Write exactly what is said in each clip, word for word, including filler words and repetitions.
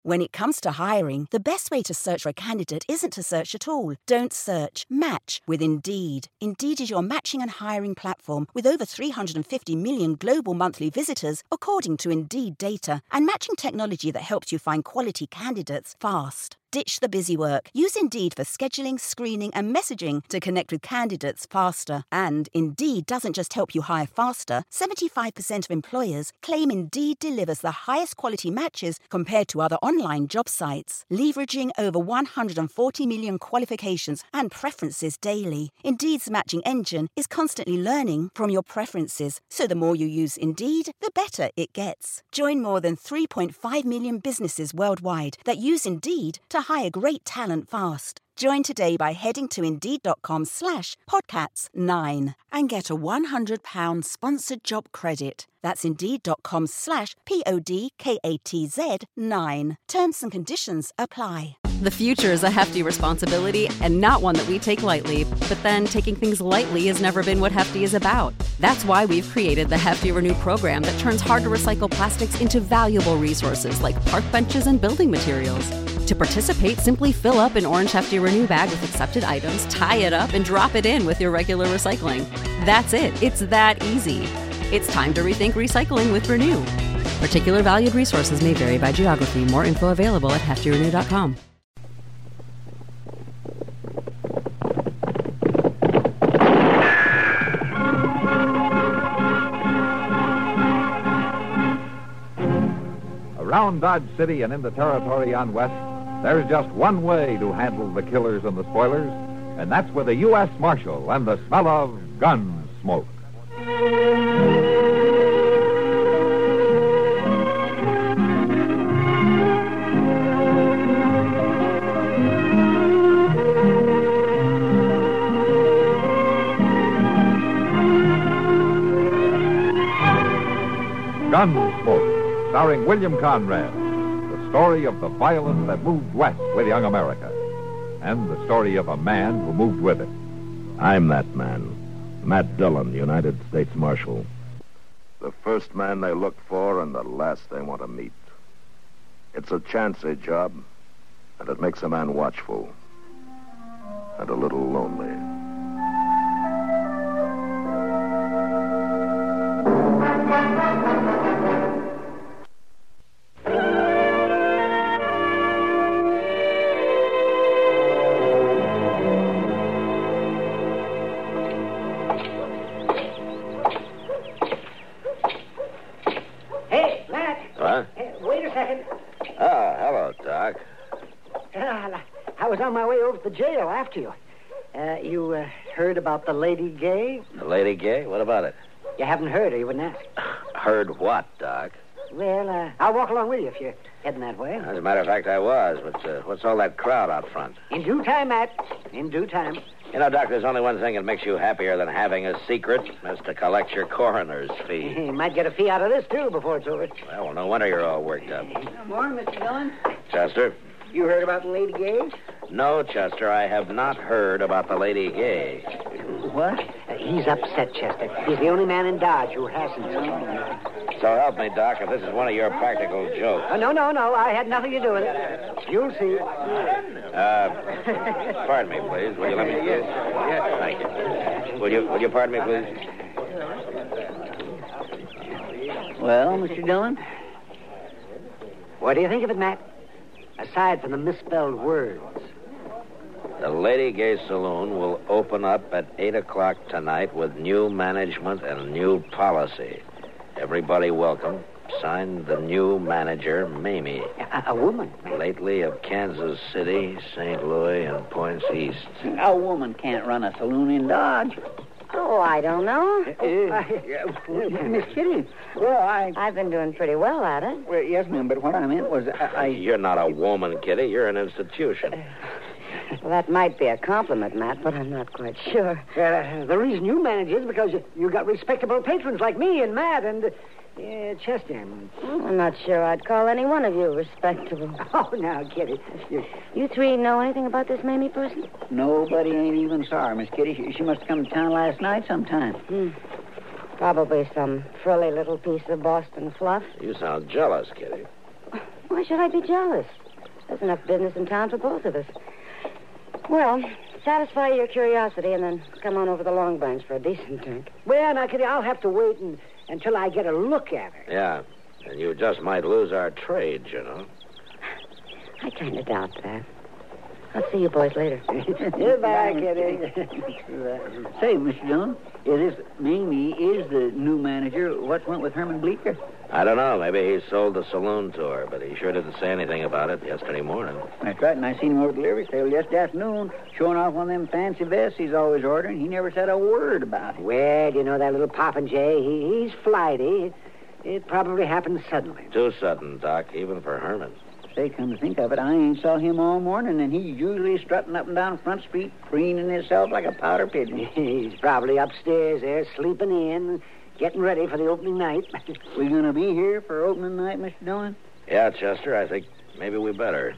When it comes to hiring, the best way to search for a candidate isn't to search at all. Don't search. Match with Indeed. Indeed is your matching and hiring platform with over three hundred fifty million global monthly visitors, according to Indeed data, and matching technology that helps you find quality candidates fast. Ditch the busy work. Use Indeed for scheduling, screening, and messaging to connect with candidates faster. And Indeed doesn't just help you hire faster. seventy-five percent of employers claim Indeed delivers the highest quality matches compared to other online job sites, leveraging over one hundred forty million qualifications and preferences daily. Indeed's matching engine is constantly learning from your preferences, so the more you use Indeed, the better it gets. Join more than three point five million businesses worldwide that use Indeed to hire great talent fast. Join today by heading to Indeed.com slash podcasts nine and get a one hundred pounds sponsored job credit. That's Indeed.com slash P-O-D-K-A-T-Z nine. Terms and conditions apply. The future is a hefty responsibility and not one that we take lightly. But then taking things lightly has never been what Hefty is about. That's why we've created the Hefty Renew program that turns hard-to-recycle plastics into valuable resources like park benches and building materials. To participate, simply fill up an orange Hefty Renew bag with accepted items, tie it up, and drop it in with your regular recycling. That's it. It's that easy. It's time to rethink recycling with Renew. Particular valued resources may vary by geography. More info available at hefty renew dot com. Around Dodge City and in the territory on West, there's just one way to handle the killers and the spoilers, and that's with a U S Marshal and the smell of gun smoke. Gunsmoke, starring William Conrad, the story of the violence that moved west with young America, and the story of a man who moved with it. I'm that man, Matt Dillon, United States Marshal. The first man they look for and the last they want to meet. It's a chancy job, and it makes a man watchful and a little lonely. On my way over to the jail after you. Uh, you uh, heard about the Lady Gay? The Lady Gay? What about it? You haven't heard her, you wouldn't ask. Heard what, Doc? Well, uh, I'll walk along with you if you're heading that way. As a matter of fact, I was, but uh, what's all that crowd out front? In due time, Matt. In due time. You know, Doc, there's only one thing that makes you happier than having a secret, is to collect your coroner's fee. You might get a fee out of this, too, before it's over. Well, well no wonder you're all worked up. Good morning, Mister Dillon. Chester? You heard about the Lady Gay? No, Chester, I have not heard about the Lady Gay. What? Uh, he's upset, Chester. He's the only man in Dodge who hasn't. So help me, Doc, if this is one of your practical jokes. Oh, no, no, no. I had nothing to do with it. You'll see. Uh, pardon me, please. Will you let me... Yes, yes, thank you. Will you, will you pardon me, please? Well, Mister Dillon? What do you think of it, Matt? Aside from the misspelled words. The Lady Gay Saloon will open up at eight o'clock tonight with new management and new policy. Everybody welcome. Signed, the new manager, Mamie. A, a woman? Lately of Kansas City, Saint Louis, and Points East. A woman can't run a saloon in Dodge. Oh, I don't know. Uh, uh, Miss Kitty, well, I... I've been doing pretty well at it. Well, yes, ma'am, but what I meant was I... I... You're not a woman, Kitty. You're an institution. Well, that might be a compliment, Matt, but I'm not quite sure. Uh, the reason you manage is because you, you got respectable patrons like me and Matt and... Uh, Yeah, Chester. Well, I'm not sure I'd call any one of you respectable. Oh, now, Kitty. You... you three know anything about this Mamie person? Nobody ain't even saw her, Miss Kitty. She, she must have come to town last night sometime. Hmm. Probably some frilly little piece of Boston fluff. You sound jealous, Kitty. Why should I be jealous? There's enough business in town for both of us. Well, satisfy your curiosity and then come on over the Long Branch for a decent drink. Well, now, Kitty, I'll have to wait and, until I get a look at her. Yeah, and you just might lose our trade, you know. I kind of doubt that. I'll see you boys later. Goodbye, Kitty. Say, Mister Dillon, yeah, this Mamie is the new manager. What went with Herman Bleecker? I don't know. Maybe he sold the saloon to her, but he sure didn't say anything about it yesterday morning. That's right, and I seen him over at the livery stable yesterday afternoon showing off one of them fancy vests he's always ordering. He never said a word about it. Well, you know that little Popinjay, he, he's flighty. It, it probably happened suddenly. Too sudden, Doc, even for Herman. Say, come to think of it, I ain't saw him all morning, and he's usually strutting up and down Front Street, preening himself like a powder pigeon. He's probably upstairs there, sleeping in, getting ready for the opening night. We gonna be here for opening night, Mister Dillon? Yeah, Chester, I think maybe we better.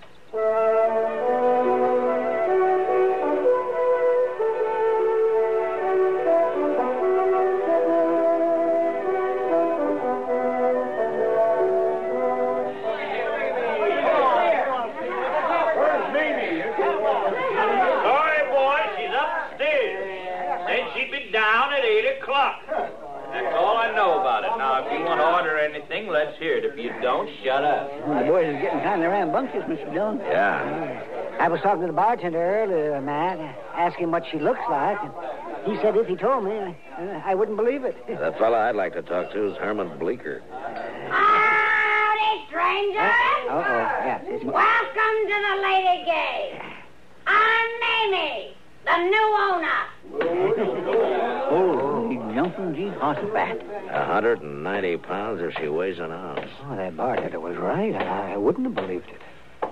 Let's hear it. If you don't, shut up. Well, the boys are getting kind of rambunctious, Mister Dillon. Yeah. I was talking to the bartender earlier, Matt, asking what she looks like. And he said if he told me, I, I wouldn't believe it. The fella I'd like to talk to is Herman Bleecker. Howdy, stranger. Uh, uh-oh, yeah. It's... Welcome to the Lady Gay. I'm Mamie, the new owner. Holy jumping Jehoshaphat. A hundred and ninety pounds if she weighs an ounce. Oh, that bartender was right. I, I wouldn't have believed it.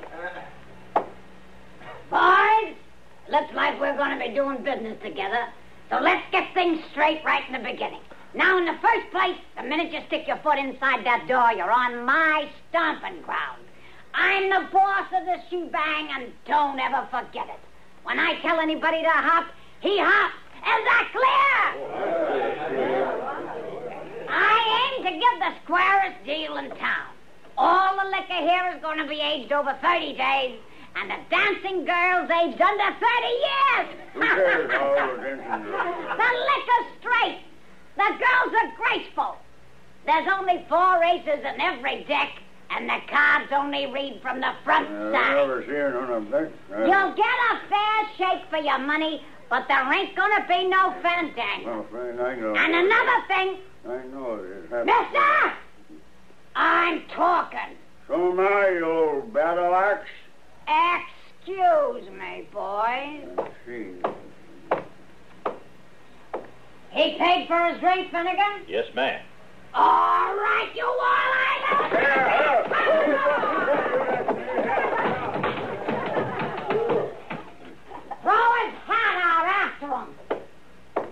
Boys, looks like we're going to be doing business together. So let's get things straight right in the beginning. Now, in the first place, the minute you stick your foot inside that door, you're on my stomping ground. I'm the boss of the shebang, and don't ever forget it. When I tell anybody to hop, he hops. Is that clear? I aim to give the squarest deal in town. All the liquor here is going to be aged over thirty days, and the dancing girls aged under thirty years. The liquor's straight. The girls are graceful. There's only four aces in every deck, and the cards only read from the front side. You'll get a fair shake for your money, but there ain't gonna be no fandango. And another thing... I know it. Mister! I'm talking. So now, you old battle axe. Excuse me, boys. See. He paid for his drink, Finnegan? Yes, ma'am. All right, you all Throw his hat out after him.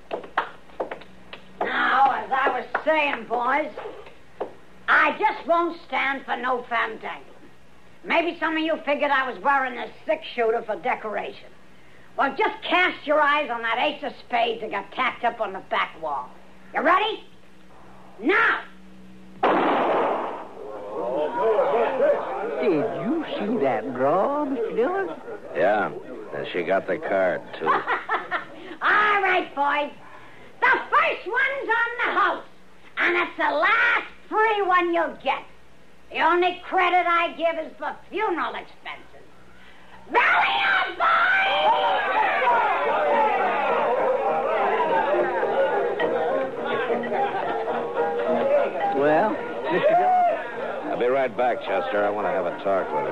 Now, as I was saying, boys, I just won't stand for no fandango. Maybe some of you figured I was wearing a six-shooter for decoration. Well, just cast your eyes on that ace of spades that got tacked up on the back wall. You ready? Now! Did you see that draw, Mister Dillon? Yeah, and she got the card, too. All right, boys. The first one's on the house, and it's the last free one you'll get. The only credit I give is for funeral expenses. Belly up, Well, Mister Dillon? I'll be right back, Chester. I want to have a talk with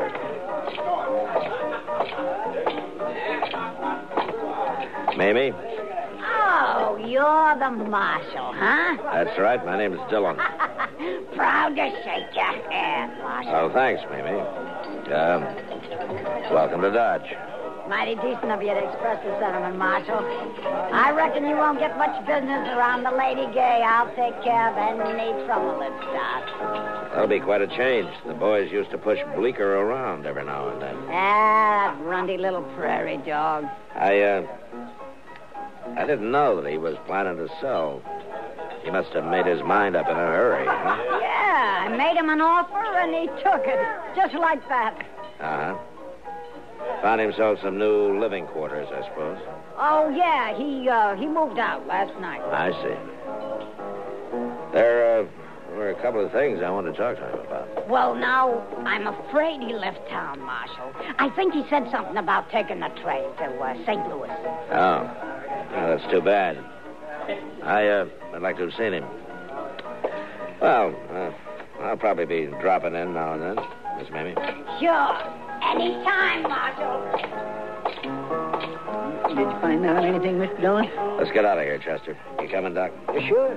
her. Mamie? Oh, you're the marshal, huh? That's right. My name's Dillon. Proud to shake your hand, Marshal. Oh, thanks, Mamie. Um, welcome to Dodge. Mighty decent of you to express the sentiment, Marshal. I reckon you won't get much business around the Lady Gay. I'll take care of any trouble it starts. That'll be quite a change. The boys used to push Bleecker around every now and then. Ah, that runty little prairie dog. I, uh... I didn't know that he was planning to sell. He must have made his mind up in a hurry, huh? Yeah, I made him an offer, and he took it, just like that. Uh-huh. Found himself some new living quarters, I suppose. Oh, yeah, he uh, he moved out last night. I see. There uh, were a couple of things I wanted to talk to him about. Well, now, I'm afraid he left town, Marshal. I think he said something about taking the train to uh, Saint Louis. Oh. Well, that's too bad. I, uh, I'd like to have seen him. Well, uh, I'll probably be dropping in now and then, Miss Mamie. Sure. Anytime, Marshal. Did you find out anything, Mister Dillon? Let's get out of here, Chester. You coming, Doc? Yeah, sure.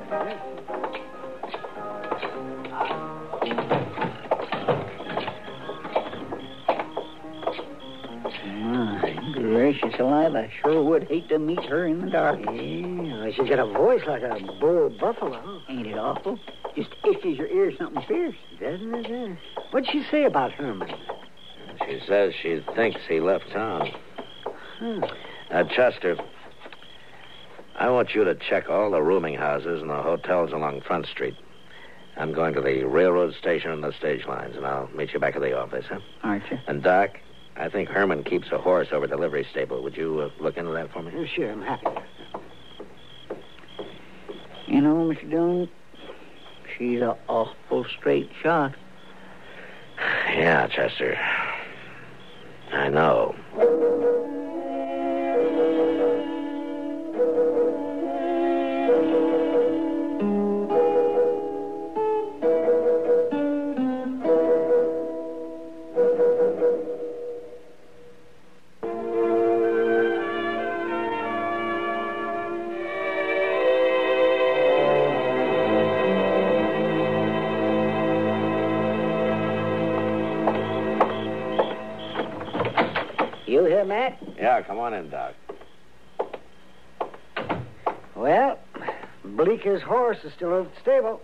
My gracious alive, I sure would hate to meet her in the dark. Yeah, she's got a voice like a bull buffalo. Ain't it awful? Just itches your ear something fierce. Doesn't it? Uh, what'd she say about Herman? She says she thinks he left town. Hmm. Uh, Chester, I want you to check all the rooming houses and the hotels along Front Street. I'm going to the railroad station and the stage lines, and I'll meet you back at the office, huh? All right, sir. And, Doc, I think Herman keeps a horse over at the livery stable. Would you uh, look into that for me? Oh, sure, I'm happy. You know, Mister Dillon, she's an awful straight shot. Yeah, Chester. I know. You here, Matt? Yeah, come on in, Doc. Well, Bleeker's horse is still over at the stable.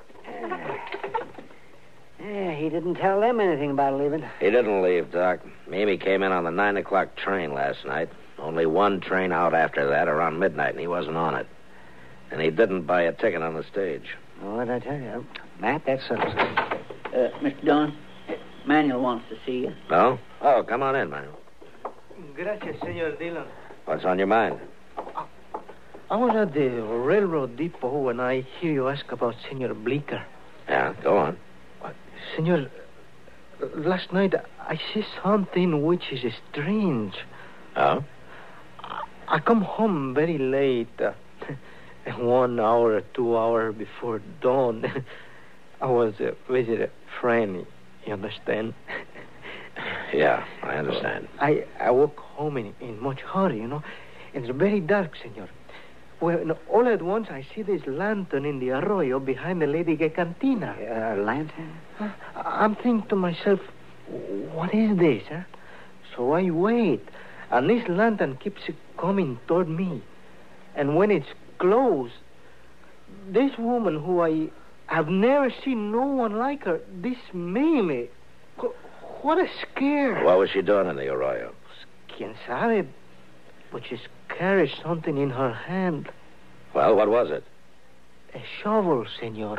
Yeah, he didn't tell them anything about leaving. He didn't leave, Doc. Mimi came in on the nine o'clock train last night. Only one train out after that, around midnight, and he wasn't on it. And he didn't buy a ticket on the stage. Oh, what'd I tell you? Matt, that settles it. Uh, Mister Dillon, Manuel wants to see you. No? Oh, come on in, Manuel. Gracias, Senor Dillon. What's on your mind? I was at the railroad depot when I hear you ask about Senor Bleeker. Yeah, go on. Senor, last night I see something which is strange. Oh? I come home very late. Uh, one hour, two hours before dawn. I was uh, with a friend, you understand? Yeah, I understand. I, I walk home in, in much hurry, you know. It's very dark, senor. Well, all at once I see this lantern in the arroyo behind the Lady Gay Cantina. A uh, lantern? Uh, I'm thinking to myself, what is this, huh? So I wait, and this lantern keeps coming toward me. And when it's close, this woman who I have never seen no one like her, this Mimi, what a scare. What was she doing in the arroyo? Quien sabe, but she carries something in her hand. Well, what was it? A shovel, senor.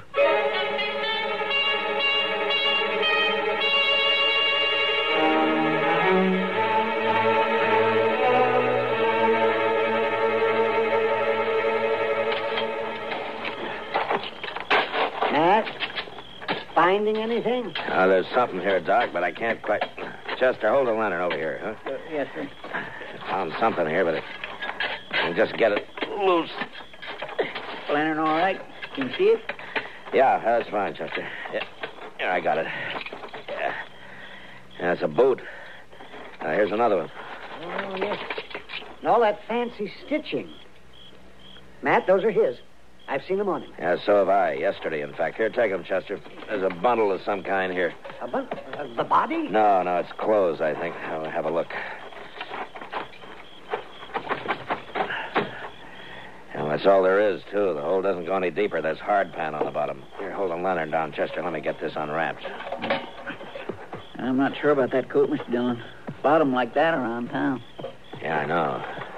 Matt, finding anything? Uh, there's something here, Doc, but I can't quite... Chester, hold the lantern over here, huh? Uh, yes, sir. I found something here, but it... I can just get it loose. Lantern all right? Can you see it? Yeah, that's fine, Chester. Yeah, here, I got it. Yeah. Yeah, it's a boot. Uh, here's another one. Oh, yes. And all that fancy stitching. Matt, those are his. I've seen them on him. Yeah, so have I. Yesterday, in fact. Here, take them, Chester. There's a bundle of some kind here. A bun- uh, the body? No, no, it's clothes, I think. I'll have a look. Well, that's all there is, too. The hole doesn't go any deeper. There's hard pan on the bottom. Here, hold the lantern down, Chester. Let me get this unwrapped. I'm not sure about that coat, Mister Dillon. Bottom like that around town. Yeah, I know.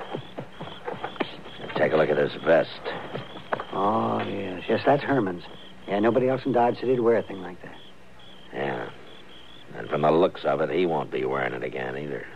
Take a look at this vest. Oh, yes. Yes, that's Herman's. Yeah, nobody else in Dodge City'd wear a thing like that. From the looks of it, he won't be wearing it again either.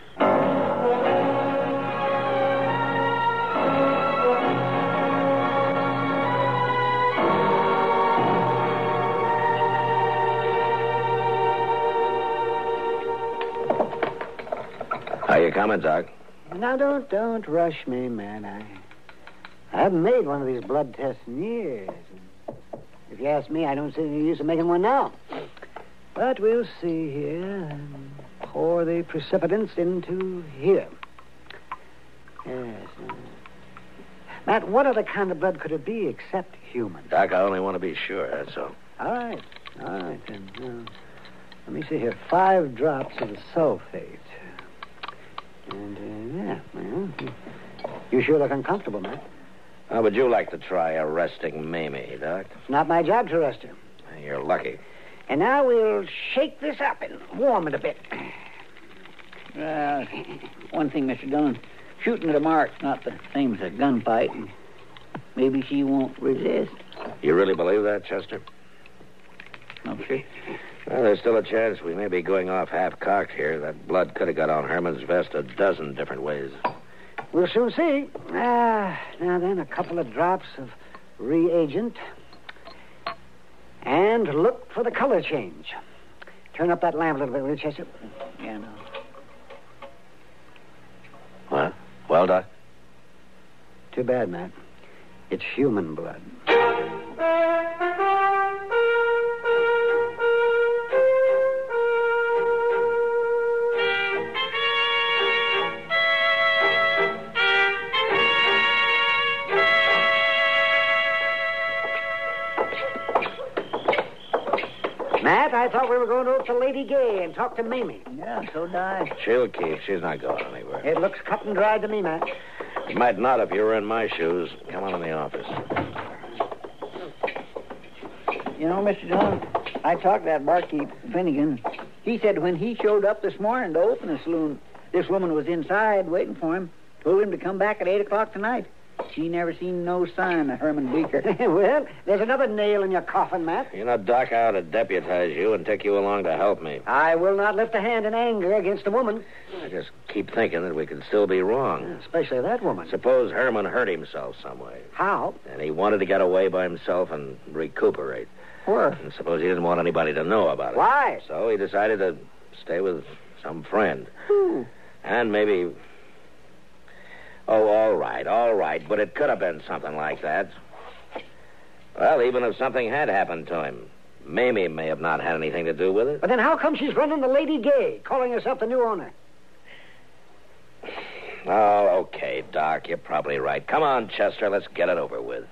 How you coming, Doc? Now, don't don't rush me, man. I, I haven't made one of these blood tests in years. If you ask me, I don't see any use of making one now. But we'll see here. Pour the precipitants into here. Yes. Uh, Matt, what other kind of blood could it be except human? Doc, I only want to be sure, that's all. All right. All right, then. Uh, let me see here. Five drops of the sulfate. And, uh, yeah, well, you sure look uncomfortable, Matt. How would you like to try arresting Mamie, Doc? It's not my job to arrest her. You're lucky. And now we'll shake this up and warm it a bit. Uh, one thing, Mister Dillon. Shooting at a mark's not the same as a gunfight. Maybe she won't resist. You really believe that, Chester? No, sir. Well, there's still a chance we may be going off half-cocked here. That blood could have got on Herman's vest a dozen different ways. We'll soon see. Ah, now then, a couple of drops of reagent. And look for the color change. Turn up that lamp a little bit, will you, Chester? Yeah, no. What? Well, Doc? Too bad, Matt. It's human blood. Matt, I thought we were going over to Lady Gay and talk to Mamie. Yeah, so did I. She'll keep. She's not going anywhere. It looks cut and dried to me, Matt. It might not if you were in my shoes. Come on in the office. You know, Mister Dillon, I talked to that barkeep, Finnegan. He said when he showed up this morning to open the saloon, this woman was inside waiting for him. Told him to come back at eight o'clock tonight. She never seen no sign of Herman Bleeker. Well, there's another nail in your coffin, Matt. You know, Doc, I ought to deputize you and take you along to help me. I will not lift a hand in anger against a woman. I just keep thinking that we could still be wrong. Especially that woman. Suppose Herman hurt himself some way. How? And he wanted to get away by himself and recuperate. Where? And suppose he didn't want anybody to know about it. Why? So he decided to stay with some friend. Who? And maybe... Oh, all right, all right. But it could have been something like that. Well, even if something had happened to him, Mamie may have not had anything to do with it. But then how come she's running the Lady Gay, calling herself the new owner? Oh, okay, Doc. You're probably right. Come on, Chester. Let's get it over with.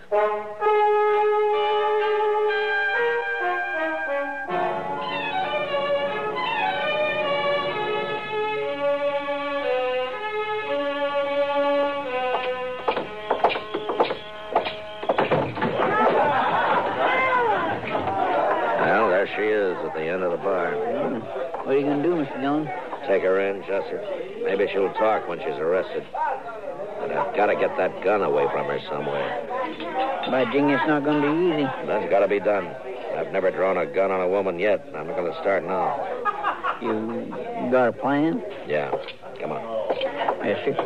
She is at the end of the bar. Mm. What are you going to do, Mister Dillon? Take her in, Chester. Maybe she'll talk when she's arrested. But I've got to get that gun away from her somewhere. By jing, it's not going to be easy. That's got to be done. I've never drawn a gun on a woman yet. I'm not going to start now. You got a plan? Yeah. Come on. Yes, sir.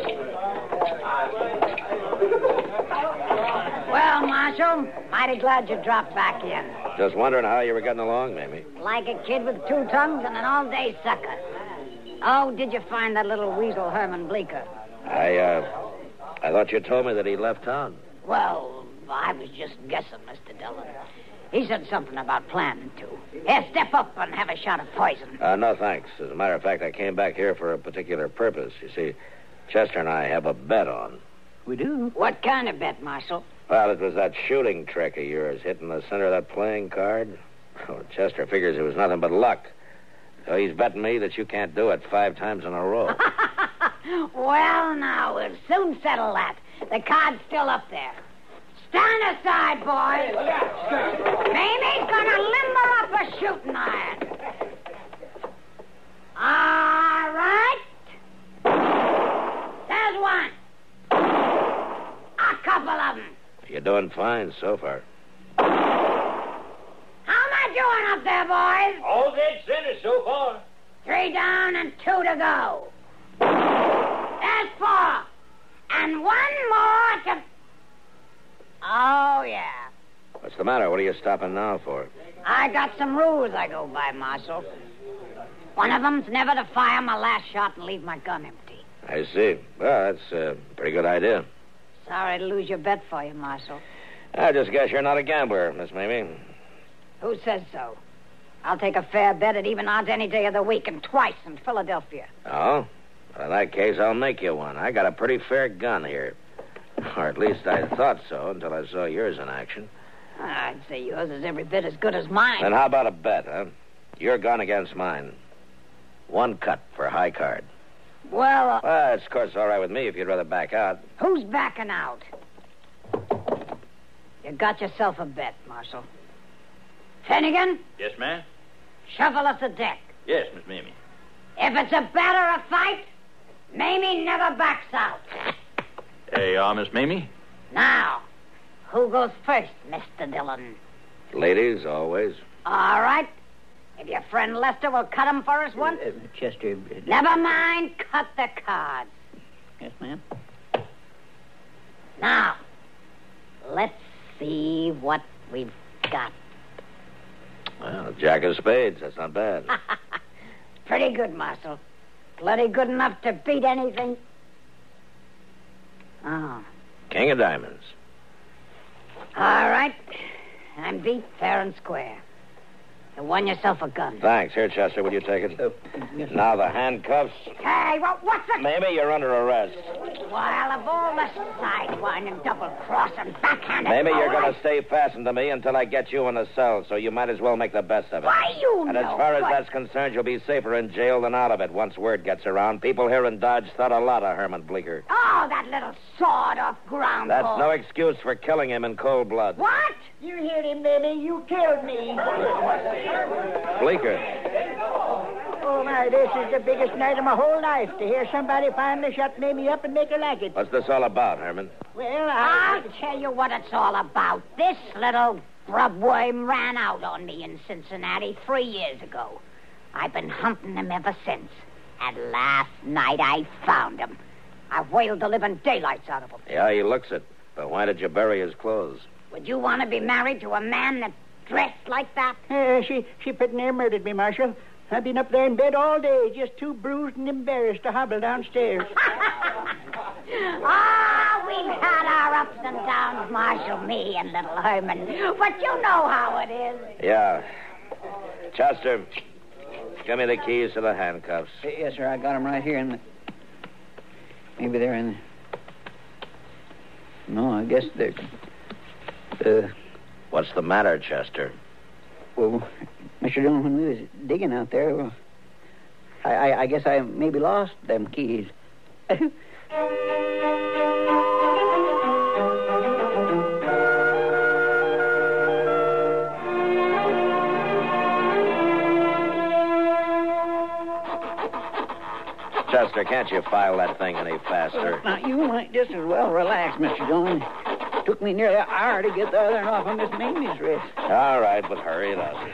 Well, Marshal, mighty glad you dropped back in. Just wondering how you were getting along, Mamie. Like a kid with two tongues and an all-day sucker. Oh, did you find that little weasel Herman Bleeker? I, uh, I thought you told me that he left town. Well, I was just guessing, Mister Dillon. He said something about planning to. Here, step up and have a shot of poison. Uh, no, thanks. As a matter of fact, I came back here for a particular purpose. You see, Chester and I have a bet on. We do? What kind of bet, Marshal? Well, it was that shooting trick of yours, hitting the center of that playing card. Oh, Chester figures it was nothing but luck. So he's betting me that you can't do it five times in a row. Well, now, we'll soon settle that. The card's still up there. Stand aside, boys. Mamie's gonna limber up a shooting iron. All right. There's one. A couple of them. You're doing fine so far. How am I doing up there, boys? All dead center so far. Three down and two to go. There's four. And one more to... Oh, yeah. What's the matter? What are you stopping now for? I got some rules I go by, Marshal. One of them's never to fire my last shot and leave my gun empty. I see. Well, that's a pretty good idea. Sorry to lose your bet for you, Marshal. I just guess you're not a gambler, Miss Mamie. Who says so? I'll take a fair bet at even odds any day of the week and twice in Philadelphia. Oh? Well, in that case, I'll make you one. I got a pretty fair gun here. Or at least I thought so until I saw yours in action. I'd say yours is every bit as good as mine. Then how about a bet, huh? Your gun against mine. One cut for a high card. Well, uh, Well, it's, of course, all right with me if you'd rather back out. who's backing out? You got yourself a bet, Marshal. Finnegan, Yes, ma'am? shuffle us a deck. Yes, Miss Mamie. If it's a bet or a fight, Mamie never backs out. There you are, Miss Mamie. Now, who goes first, Mister Dillon? Ladies, always. All right. If your friend Lester will cut 'em for us once. Uh, Chester. Uh, Never mind, cut the cards. Yes, ma'am. Now, let's see what we've got. Well, Jack of spades. That's not bad. Pretty good, Marshal. Plenty good enough to beat anything. Oh. King of diamonds. All right. I'm beat fair and square. You won yourself a gun. Thanks. Here, Chester, will you take it? Oh, yes, Now the handcuffs. Hey, well, what's the... Mamie, you're under arrest. While of all the sidewinding, double-crossing, backhanded... Mamie, you're bull, going to stay fastened to me until I get you in a cell, so you might as well make the best of it. Why, you And know... as far as but- that's concerned, you'll be safer in jail than out of it once word gets around. People here in Dodge thought a lot of Herman Bleecker. Oh, that little sawed-off ground That's ball. no excuse for killing him in cold blood. What? You heard him, Mamie. You killed me. Bleecker. Oh, my, this is the biggest night of my whole life, to hear somebody finally shut Mamie up and make her like it. What's this all about, Herman? Well, I... I'll tell you what it's all about. This little grubworm ran out on me in Cincinnati three years ago. I've been hunting him ever since. And last night I found him. I whaled the living daylights out of him. Yeah, he looks it. But why did you bury his clothes? Would you want to be married to a man that dressed like that? Uh, she, she pretty near murdered me, Marshal. I've been up there in bed all day, just too bruised and embarrassed to hobble downstairs. Ah, we've had our ups and downs, Marshal, me and little Herman. But you know how it is. Yeah. Chester, give me the keys to the handcuffs. Yes, sir. I got them right here in the... Maybe they're in the... No, I guess they're... Uh... What's the matter, Chester? Well, Mister Dillon, when we was digging out there, well, I, I, I guess I maybe lost them keys. Chester, can't you file that thing any faster? Now, you might just as well relax, Mister Dillon. Took me nearly an hour to get the other one off of Miss Mamie's wrist. All right, but hurry it up.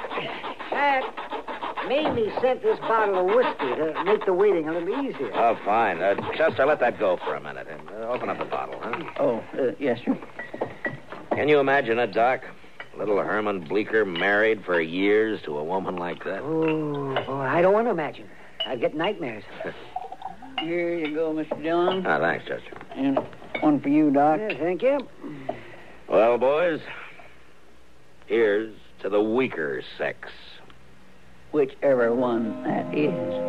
Pat, Mamie sent this bottle of whiskey to make the waiting a little easier. Oh, fine. Uh, Chester, let that go for a minute. And uh, open up the bottle, huh? Oh, uh, yes, sir. Can you imagine it, Doc? Little Herman Bleecker married for years to a woman like that? Oh, oh I don't want to imagine. I get nightmares. Here you go, Mister Dillon. Ah, thanks, Chester. And one for you, Doc. Yeah, thank you. Well, boys, here's to the weaker sex. Whichever one that is.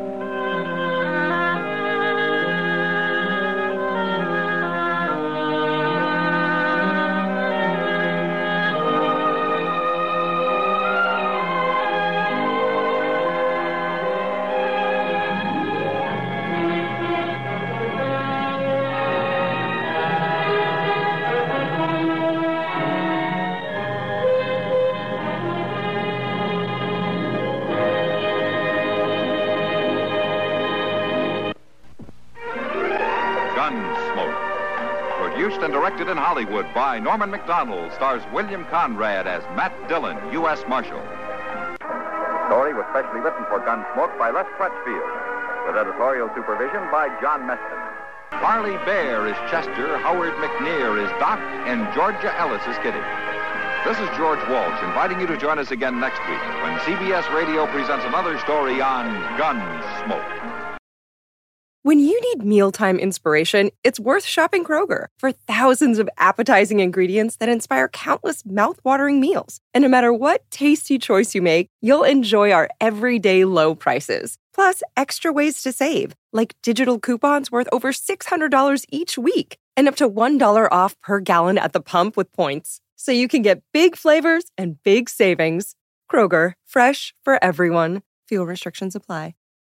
Produced and directed in Hollywood by Norman Macdonald, stars William Conrad as Matt Dillon, U S Marshal. story was specially written for Gunsmoke by Les Crutchfield, with editorial supervision by John Meston. Harley Bear is Chester, Howard McNear is Doc, and Georgia Ellis is Kitty. This is George Walsh inviting you to join us again next week when C B S Radio presents another story on Gunsmoke. When you need mealtime inspiration, it's worth shopping Kroger for thousands of appetizing ingredients that inspire countless mouth-watering meals. And no matter what tasty choice you make, you'll enjoy our everyday low prices. Plus, extra ways to save, like digital coupons worth over six hundred dollars each week and up to one dollar off per gallon at the pump with points. So you can get big flavors and big savings. Kroger, fresh for everyone. Fuel restrictions apply.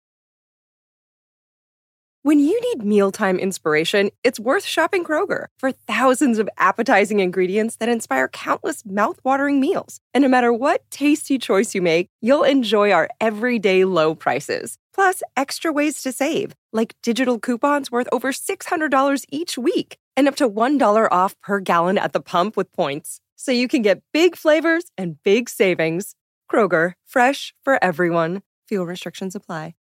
When you need mealtime inspiration, it's worth shopping Kroger for thousands of appetizing ingredients that inspire countless mouth-watering meals. And no matter what tasty choice you make, you'll enjoy our everyday low prices. Plus, extra ways to save, like digital coupons worth over six hundred dollars each week and up to one dollar off per gallon at the pump with points. So you can get big flavors and big savings. Kroger, fresh for everyone. Fuel restrictions apply.